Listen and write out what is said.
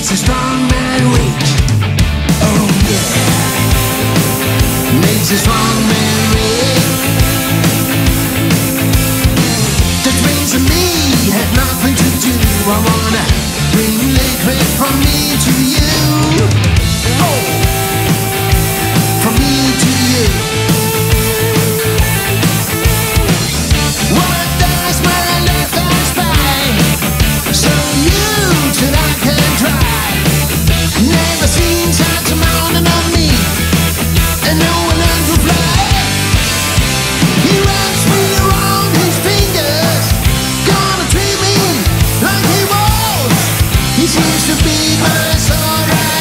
makes a strong man weak. Oh yeah, makes a strong man weak. The dreams of me had nothing to do. I wanna bring liquid from me to you. Oh, from me to you. What does my left eye spy? So huge that I can try. Never seen such a mountain on me, and no one else will fly. He wraps me around his fingers, gonna treat me like he was. He seems to be my sword.